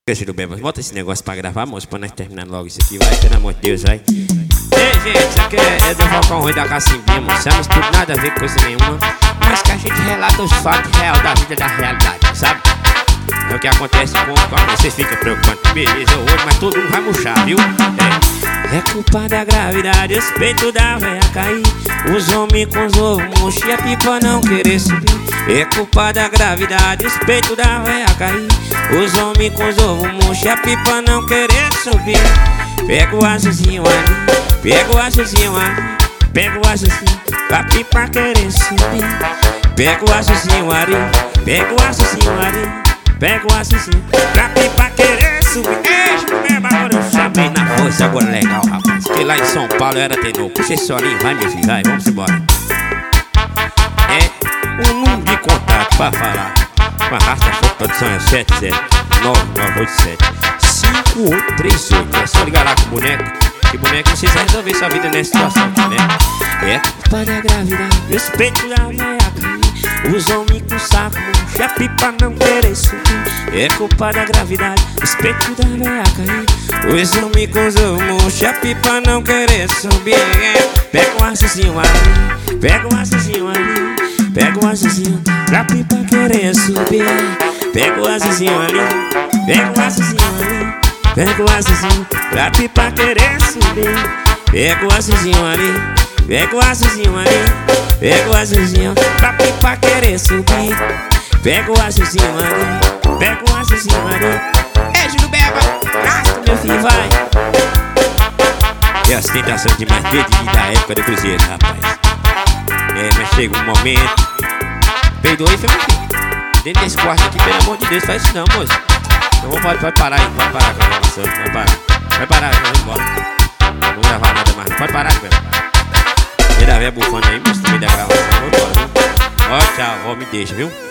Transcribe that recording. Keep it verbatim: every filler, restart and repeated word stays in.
Júlio Bebas, bota esse negócio pra gravar, moço, pra nós terminar logo isso aqui, vai, pelo amor de Deus, vai. Ei, gente, isso aqui é, é do Falcão Rui da Cacimbinha, moçamos, tudo nada a ver com coisa nenhuma, mas que a gente relata os fatos reais da vida, da realidade, sabe? É o que acontece com, com vocês ficam preocupados, beleza, hoje, mas todo mundo vai murchar, viu? É, é culpa da gravidade, os peitos da véia cair, os homens com os ovos murchos e a pipa não querer subir. É culpa da gravidade, os peitos da véia cair, os homens com os ovos murchos e a pipa não querer subir. Pega o azulzinho ali, pega o azulzinho ali, pega o azulzinho pra pipa querer subir. Pega o azulzinho ali, pega o azulzinho ali, pega o azulzinho pra pipa querer subir. Ei, Júlio Bebas, agora eu chamei na força, agora legal, rapaz. Porque lá em São Paulo eu era tenor. Puxa esse solinho, vai, meu filho, vai, vamos embora. É o número de contato pra falar com a Rasta Show Produção é sete zero nove nove oito sete cinco oito três oito. É só ligar lá com o boneco, que boneco vocês vão resolver sua vida nessa situação aqui, né? É culpa da gravidade, os peitos da véia cair, os homens com saco murcho, a pipa não querer subir. É culpa da gravidade, os peitos da véia cair, os homens com os ovos murchos, a pipa não querer subir. É, pega um azulzinho ali, pega um azulzinho ali, pega o azulzinho pra pipa querer subir. Pega o azulzinho ali, pega o azulzinho ali, pega o azulzinho pra pipa querer subir. Pega o azulzinho ali, pega o azulzinho ali, pega o azulzinho pra pipa querer subir. Pega o azulzinho ali, pega o azulzinho ali. É, Júlio Bebas, gasta, meu filho, vai. É a ostentação demais desde da época do Cruzeiro, rapaz. É, mas chega um momento. Peidou aí, foi meu filho. Dentro desse quarto aqui, pelo amor de Deus, faz isso não, moço. Então pode, pode parar aí, pode parar com a gravação, vai parar. Vai parar, vai embora. Não vou gravar nada mais, pode parar, velho. Ele a véia bufando aí, moço, no meio da gravação, vou embora, viu? Ó, tchau, ó, me deixa, viu?